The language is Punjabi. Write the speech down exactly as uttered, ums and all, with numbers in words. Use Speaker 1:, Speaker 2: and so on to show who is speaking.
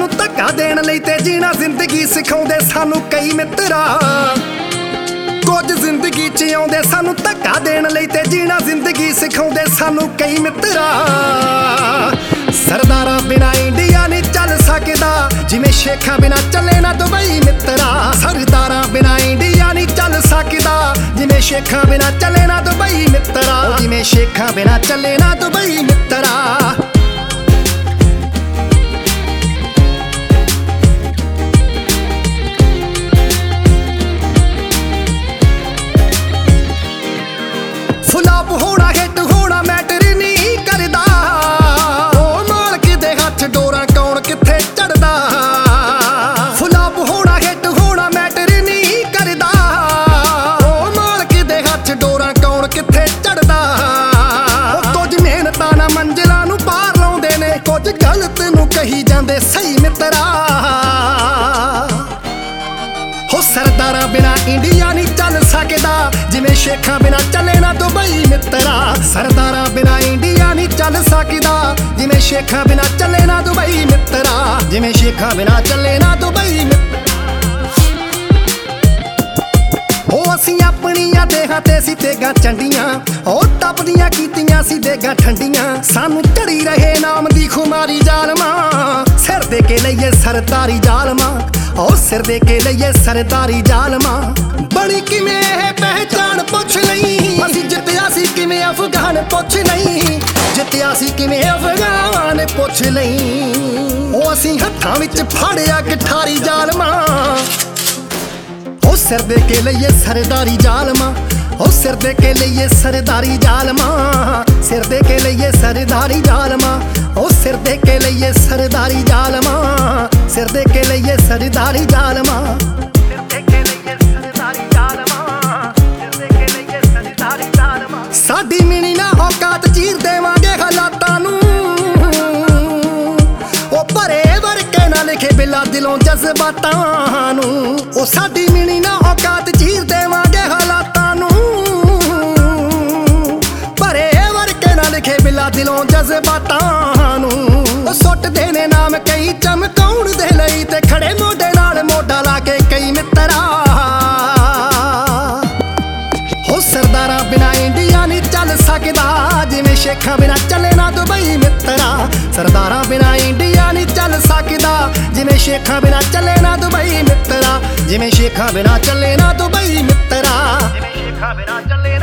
Speaker 1: ਸਾਨੂੰ ਧੱਕਾ ਦੇਣ ਲਈ ਤੇ ਜੀਣਾ ਜ਼ਿੰਦਗੀ ਸਿਖਾਉਂਦੇ ਸਾਨੂੰ ਕਈ ਮਿੱਤਰਾ। ਕੁਝ ਜ਼ਿੰਦਗੀ 'ਚ ਆਉਂਦੇ ਸਾਨੂੰ ਧੱਕਾ ਦੇਣ ਲਈ ਤੇ ਜੀਣਾ ਜ਼ਿੰਦਗੀ ਸਿਖਾਉਂਦੇ ਸਾਨੂੰ ਕਈ ਮਿੱਤਰਾ। ਸਰਦਾਰਾਂ ਬਿਨਾ ਇੰਡੀਆ ਨਹੀਂ ਚੱਲ ਸਕਦਾ, ਜਿਵੇਂ ਸ਼ੇਖਾਂ ਬਿਨਾ ਚੱਲੇ ਨਾ ਦੁਬਈ ਮਿੱਤਰਾ। ਸਰਦਾਰਾਂ ਬਿਨਾ ਇੰਡੀਆ ਨਹੀਂ ਚੱਲ ਸਕਦਾ, ਜਿਵੇਂ ਸ਼ੇਖਾਂ ਬਿਨਾ ਚੱਲੇ ਨਾ ਦੁਬਈ ਮਿੱਤਰਾ। ਜਿਵੇਂ ਸ਼ੇਖਾਂ ਬਿਨਾ ਚੱਲੇ ਨਾ ਦੁਬਈ ਮਿੱਤਰਾ। ਫੁਲਾਪ ਹੋਣਾ ਹਿੱਟ ਹੋਣਾ ਮੈਟਰ ਨਹੀਂ ਕਰਦਾ, ਉਹ ਮਾਲਕ ਦੇ ਹੱਥ ਡੋਰਾ ਕੌਣ ਕਿੱਥੇ ਚੜਦਾ। ਫੁਲਾਪ ਹੋਣਾ ਹਿੱਟ ਹੋਣਾ ਮੈਟਰ ਨਹੀਂ ਕਰਦਾ, ਉਹ ਮਾਲਕ ਦੇ ਹੱਥ ਡੋਰਾ ਕੌਣ ਕਿੱਥੇ ਚੜਦਾ। ਉਹ ਕੁਝ ਮਿਹਨਤਾਂ ਨਾਲ ਮੰਜ਼ਿਲਾਂ ਨੂੰ ਪਾਰ ਲਾਉਂਦੇ ਨੇ, ਕੁਝ ਗਲਤ ਨੂੰ ਕਹੀ ਜਾਂਦੇ ਸਹੀ ਮਿੱਤਰਾ। ਹੋ ਸਰਦਾਰਾਂ ਬਿਨਾ ਇੰਡੀਆ ਨਹੀਂ ਚੱਲ ਸਕਦਾ, ਜਿਵੇਂ ਸ਼ੇਖਾਂ ਬਿਨਾ ਚੱਲੇ ਨਾ ਦੁਬਈ ਮਿੱਤਰਾ। ਸਰਦਾਰਾਂ ਬਿਨਾ ਇੰਡੀਆ ਨਹੀਂ ਚੱਲ ਸਕਦਾ, ਜਿਵੇਂ ਸ਼ੇਖਾਂ ਬਿਨਾ ਚੱਲੇ ਨਾ ਦੁਬਈ ਮਿੱਤਰਾ। ਜਿਵੇਂ ਸ਼ੇਖਾਂ ਬਿਨਾ ਚੱਲੇ ਨਾ ਦੁਬਈ ਮਿੱਤਰਾ। ਉਹ ਅਸੀਂ ਆਪਣੀਆਂ ਦੇਹਾਂ ਤੇ ਸੀ ਤੇਗਾਂ ਚੰਡੀਆਂ, ਉਹ ਤਪਦੀਆਂ ਕੀਤੀਆਂ ਸੀ ਦੇਗਾਂ ਠੰਡੀਆਂ। ਸਾਨੂੰ ਚੜੀ ਰਹੇ ਨਾਮ ਦੀ ਖੁਮਾਰੀ ਜ਼ਾਲਮਾਂ, ਸਿਰ ਦੇ ਕੇ ਲਈਏ ਸਰਦਾਰੀ ਜ਼ਾਲਮਾਂ। ਉਹ ਸਿਰ ਦੇ ਕੇ ਲਈਏ ਸਰਦਾਰੀ ਜ਼ਾਲਮਾਂ। ਬਣੀ ਕਿਵੇਂ ਇਹ ਪਹਿਚਾਣ ਪੁੱਛ ਨਹੀਂ, ਅਸੀਂ ਜਿੱਤਿਆ ਸੀ ਕਿਵੇਂ ਅਫਗਾਨ ਪੁੱਛ ਨਹੀਂ। ਜਿੱਤਿਆ ਸੀ ਕਿਵੇਂ ਅਫਗਾਨ ਪੁੱਛ ਨਹੀਂ। ਉਹ ਅਸੀਂ ਹੱਥਾਂ ਵਿੱਚ ਫੜਿਆ ਗਠਾਰੀ ਜ਼ਾਲਮਾਂ। ਉਹ ਸਿਰ ਦੇ ਕੇ ਲਈਏ ਸਰਦਾਰੀ ਜ਼ਾਲਮਾਂ। ਉਹ ਸਿਰ ਦੇ ਕੇ ਲਈਏ ਸਰਦਾਰੀ ਜ਼ਾਲਮਾਂ। ਸਿਰ ਦੇ ਕੇ ਲਈਏ ਸਰਦਾਰੀ ਜ਼ਾਲਮਾਂ। ਉਹ ਸਿਰ ਦੇ ਕੇ ਲਈਏ ਸਰਦਾਰੀ ਜ਼ਾਲਮਾਂ। ਸਿਰ ਦੇ ਕੇ ਲਈਏ ਸਰਦਾਰੀ ਜ਼ਾਲਮਾਂ। ਸਿਰ ਦੇ ਕੇ ਲਈਏ ਸਰਦਾਰੀ ਜ਼ਾਲਮਾਂ। ਸਿਰ ਦੇ ਕੇ ਲਈਏ ਸਰਦਾਰੀ ਜ਼ਾਲਮਾਂ। ਸਾਡੀ ਮਿਣੀ ਨਾ ਔਕਾਤ ਚੀਰ ਦੇਵਾਂਗੇ ਹਾਲਾਤਾਂ ਨੂੰ, ਉਹ ਭਰੇ ਵਰਕੇ ਨਾ ਲਿਖੇ ਬਿਲਾ ਦਿਲੋਂ ਜਜ਼ਬਾਤਾਂ ਨੂੰ। ਉਹ ਸਾਡੀ ਮਿਣੀ ਨਾ ਔਕਾਤ ਚੀਰ ਦੇਵਾਂਗੇ ਹਾਲਾਤਾਂ ਨੂੰ, ਭਰੇ ਵਰਕੇ ਨਾ ਲਿਖੇ ਬਿਲਾ ਦਿਲੋਂ ਜਜ਼ਬਾਤਾਂ ਨੂੰ। ਉਹ ਸੁੱਟਦੇ ਨੇ ਨਾਮ ਕਈ ਚਮਕਾਉਣ ਦੇ ਲਈ, ਤੇ ਖੜੇ ਮੋਢੇ ਨਾਲ ਮੋਢਾ ਲਾ ਕੇ ਕਈ ਮਿੱਤਰਾ। ਹੋ ਸਰਦਾਰਾਂ ਬਿਨਾ ਇੰਡੀਆ ਨਹੀਂ ਚੱਲ ਸਕਦਾ, ਜਿਵੇਂ ਸ਼ੇਖਾਂ ਬਿਨਾ ਚੱਲੇ ਨਾ ਦੁਬਈ ਮਿੱਤਰਾ। ਸਰਦਾਰਾਂ ਬਿਨਾ ਇੰਡੀਆ ਨਹੀਂ ਚੱਲ ਸਕਦਾ, ਜਿਵੇਂ ਸ਼ੇਖਾਂ ਬਿਨਾ ਚੱਲੇ ਨਾ ਦੁਬਈ ਮਿੱਤਰਾ। ਜਿਵੇਂ ਸ਼ੇਖਾਂ ਬਿਨਾ ਚੱਲੇ ਨਾ ਦੁਬਈ ਮਿੱਤਰਾ। ਜਿਵੇਂ ਸ਼ੇਖਾਂ ਬਿਨਾ ਚੱਲੇ